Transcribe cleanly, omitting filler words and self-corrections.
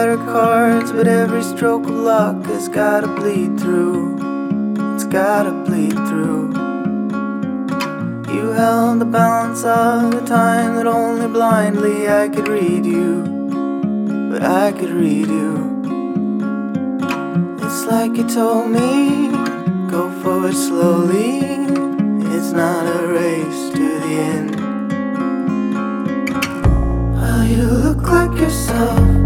better cards, but every stroke of luck has gotta bleed through. It's gotta bleed through. You held the balance of the time that only blindly I could read you, but I could read you. It's like you told me, go forward slowly. It's not a race to the end. Well, you look like yourself.